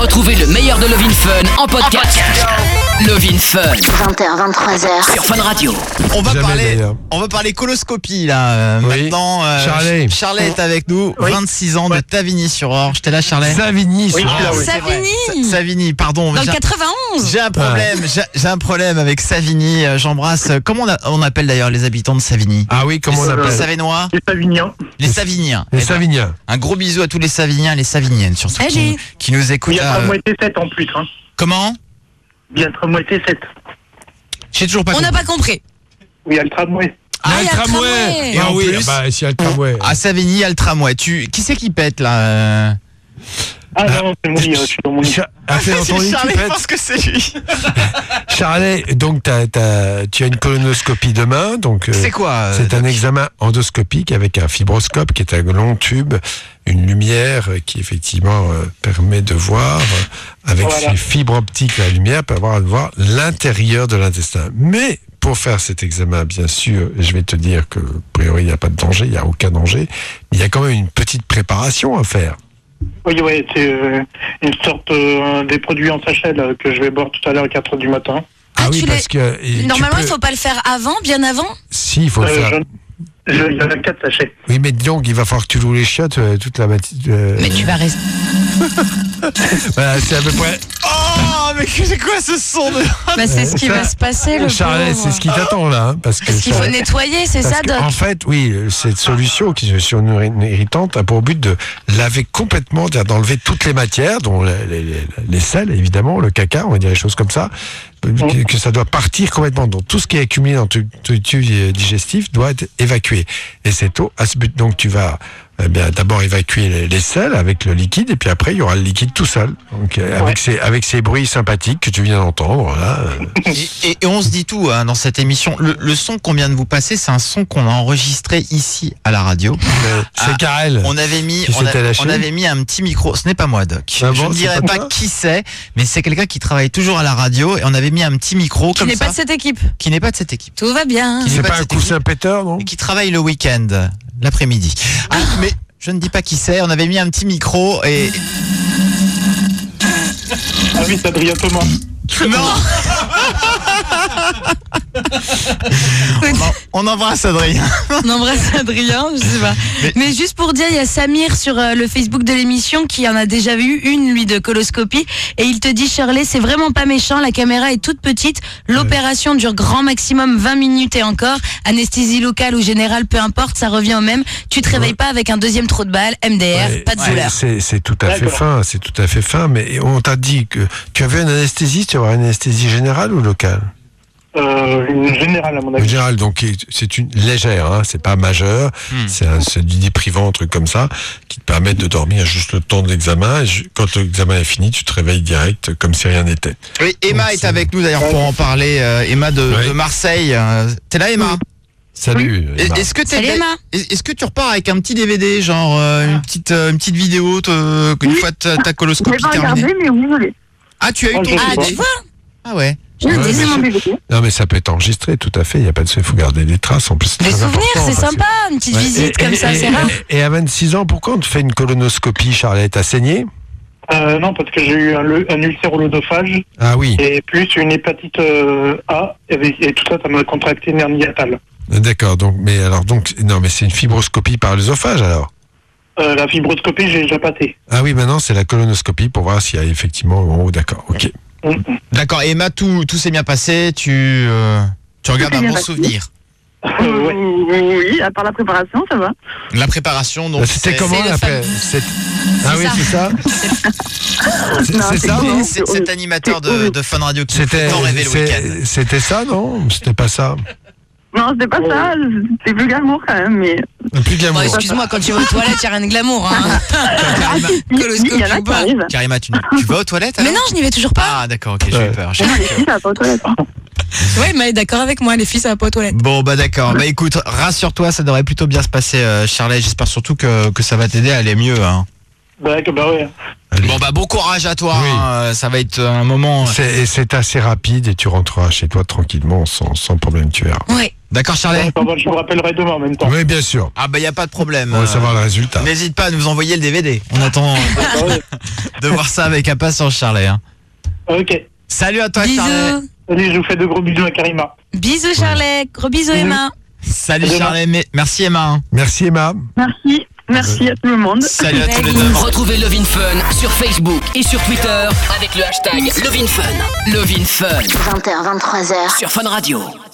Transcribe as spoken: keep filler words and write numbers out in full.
Retrouvez le meilleur de Love in Fun en podcast. Love in Fun. vingt et un vingt-trois heures. Sur Fun Radio. On va Jamais, parler, d'ailleurs. on va parler coloscopie là. Euh, Oui. Maintenant, euh, Charlet. Charlet est avec nous, Oui. vingt-six ans de Tavigny-sur-Orge. T'es là, Charlet? Savigny, Oui, sur- je suis là, oui. C'est vrai. Savigny. Sa- Savigny, pardon. Dans j'ai le un- quatre-vingt-onze. J'ai un problème, j'ai, j'ai un problème avec Savigny. euh, J'embrasse. euh, Comment on, a- on appelle d'ailleurs les habitants de Savigny? Ah oui, comment on les, appelle les Savinois, Les Savignons. les Savigniens. Les Eh ben, Savigniens. un gros bisou à tous les Savigniens et les Savigniennes, surtout Salut. qui, qui nous Il écoutent. y a euh, tramway T sept en plus. Hein. comment? Il y a le tramway T sept. J'ai toujours pas On n'a compris. pas compris. Oui, il y a le tramway. Ah, Il y a le tramway. Et Ah en oui, plus- bah s'il y a le tramway. À Savigny, il y a le tramway. Tu... Qui c'est qui pète là euh Ah non, c'est mon lit, euh, je suis dans mon lit. Cha- Ah, c'est dans ton lit, tu Charlet, je pètes. pense que c'est lui. Charlet, donc t'as- t'as- tu as une colonoscopie demain, donc euh, C'est quoi euh, c'est un examen endoscopique avec un fibroscope qui est un long tube, une lumière euh, qui effectivement euh, permet de voir euh, avec Voilà. ces fibres optiques la lumière permet de voir l'intérieur de l'intestin. Mais pour faire cet examen, bien sûr, je vais te dire que a priori il n'y a pas de danger, il n'y a aucun danger, mais il y a quand même une petite préparation à faire. Oui, oui, c'est euh, une sorte euh, des produits en sachet là, que je vais boire tout à l'heure à quatre heures du matin. Ah, oui, tu parce l'es- que et tu Normalement, il peux- ne faut pas le faire avant, bien avant. Si, il faut le Euh, faire. je- je- Il y en a quatre sachets. Oui, mais dis donc, il va falloir que tu loues les chiottes euh, toute la matinée. Mais tu vas rester. Voilà, c'est à peu près. Oh, mais c'est quoi ce son de... Bah, c'est ce qui ça- va se passer, le Charlet, pauvre. c'est ce qui t'attend là, hein, parce que. Parce qu'il ça- faut nettoyer, c'est parce ça, que, Doc? en fait, oui, cette solution qui est sur une urine irritante a pour but de laver complètement, c'est-à-dire d'enlever toutes les matières, dont les, les, les- les sels évidemment, le caca, on va dire les choses comme ça, que, que ça doit partir complètement. Donc tout ce qui est accumulé dans ton ton tube digestif doit être évacué. Et c'est au à ce but. Donc tu vas eh bien d'abord évacuer les, les sels avec le liquide, et puis après il y aura le liquide tout seul. Donc euh, avec ces avec ces bruits sympathiques que tu viens d'entendre là. euh, et, et- et on se dit tout hein, dans cette émission. Le, le son qu'on vient de vous passer, c'est un son qu'on a enregistré ici à la radio. mais c'est Ah, Karel. On avait mis, Qui on, a- s'était lâché. on avait mis un petit micro. Ce n'est pas moi, Doc. Ah Je bon, ne c'est dirais pas pas, toi qui c'est, mais c'est quelqu'un qui travaille toujours à la radio et on avait mis un petit micro Qui comme n'est ça, pas de cette équipe. qui n'est pas de cette équipe, Tout va bien. Qui- C'est pas pas de un cette coussin péteur, non? et qui travaille le week-end, l'après-midi. Ah, mais je ne dis pas qui c'est. On avait mis un petit micro et Ah oui, c'est Adrien Thomas. non. on, en- on embrasse Adrien. On embrasse Adrien, je sais pas. Mais- Mais, juste pour dire, il y a Samir sur euh, le Facebook de l'émission qui en a déjà vu une, lui, de coloscopie. Et il te dit, Shirley, c'est vraiment pas méchant, la caméra est toute petite. L'opération dure grand maximum vingt minutes et encore. Anesthésie locale ou générale, peu importe, ça revient au même. Tu te réveilles pas avec un deuxième trou de balle, M D R, Ouais, pas de ouais, douleur. C'est, c'est tout à fait D'accord. fin, c'est tout à fait fin, mais on t'a dit que tu avais une anesthésie, tu avais une anesthésie générale ou locale? Euh, une générale, à mon avis. Générale, donc c'est une légère, hein, c'est pas majeur, Hmm. c'est, un, c'est du déprimant, un truc comme ça, qui te permet de dormir juste le temps de l'examen, et ju- quand l'examen est fini, tu te réveilles direct, comme si rien n'était. Oui, Emma Donc, est c'est- avec nous d'ailleurs pour en parler. euh, Emma de, Ouais. de Marseille. Euh, T'es là, Emma? Salut. Et- Emma. Est-ce que t'es- Salut, Emma. est- est-ce que tu repars avec un petit D V D, genre euh, une petite euh, une petite vidéo, te- une fois ta, ta Je l'ai coloscopie pas regardé, terminée? mais oui, je l'ai. Ah, tu as eu Oh, ton je sais Ah, pas. D V D? tu vois, Ah ouais. J'ai Ouais, le mais deuxième en c'est- D V D. Non, mais ça peut être enregistré, tout à fait, il n'y a pas de souci, il faut garder des traces, en plus c'est les très souvenirs, important, c'est parce que- sympa, une petite Ouais. visite Et- comme et- ça, et- c'est rare. Et à vingt-six ans, pourquoi on te fait une colonoscopie, Charlotte? T'as saigné? Euh, non, parce que j'ai eu un, le- un ulcère au l'œsophage Ah oui, et plus une hépatite euh, A. Et, et tout ça, ça m'a contracté une hernie hiatale. d'accord, donc, mais alors, donc, non, mais c'est une fibroscopie par l'œsophage, alors? Euh, la fibroscopie, j'ai déjà passé. Ah oui, maintenant, c'est la colonoscopie pour voir s'il y a effectivement, oh, d'accord, ok. Mm. D'accord. Et Emma, tout tout s'est bien passé. Tu euh, tu regardes s'est un bien bon passé. souvenir. Euh, ouais. Oui, à part la préparation, ça va. La préparation, donc. Bah, C'était c'est- comment c'est le la fameux- paix c'est... Ah oui, ça. c'est ça? C'est Non, c'est c'est ça, bon. non? C'est cet animateur de, de Fun Radio qui nous C'était, fait tant rêver le c'est- week-end. c'était ça, non? C'était pas ça? Non, c'était pas ça. C'est plus glamour quand même, mais. Plus de Bon, l'amour. excuse-moi, quand tu vas aux toilettes, il n'y a rien de glamour. Hein. Karima, Si, si, il y en coloscopie a ou qui pas. arrivent. Karima, tu, tu vas aux toilettes Mais alors non, je n'y vais toujours pas. Ah d'accord, ok, j'ai Ouais. eu peur. j'ai eu Non, les peur. filles, ça va pas aux toilettes. Ouais, mais d'accord avec moi, les filles, ça va pas aux toilettes. Bon bah d'accord, bah écoute, rassure-toi, ça devrait plutôt bien se passer, euh, Charlotte. J'espère surtout que, que ça va t'aider à aller mieux. Hein. Bah, que- bah ouais. Allez. Bon bah bon courage à toi, Oui. hein. Ça va être un moment. C'est, et c'est assez rapide et tu rentreras chez toi tranquillement, sans, sans problème, tu verras. Ouais. D'accord Charlet? Enfin, bon, je vous rappellerai demain en même temps. Oui, bien sûr. Ah bah y a pas de problème. On va Euh, savoir le résultat. N'hésite pas à nous envoyer le D V D. On attend Ah ouais. de voir ça avec impatience Charlet. Hein. Ok. Salut à toi Charlet. Bisous. Allez, je vous fais de gros bisous à Karima. Bisous, Charlet. Gros bisous, Emma. Salut À demain. Charlet, mais- merci Emma. hein. Merci Emma. Merci. Merci à tout le monde. Salut à tous les Salut. deux. Retrouvez Love in Fun sur Facebook et sur Twitter avec le hashtag Love in Fun. Love in Fun vingt heures, vingt-trois heures. sur Fun Radio.